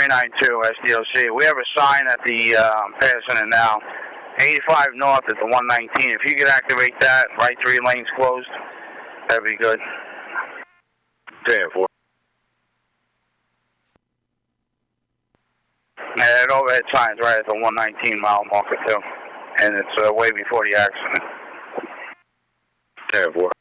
392 SDOC. We have a sign at the passing it now. 85 north at the 119. If you could activate that, right 3 lanes closed, that'd be good. 10-4. Yeah, that overhead sign's right at the 119 mile marker too. And it's way before the accident. 10-4.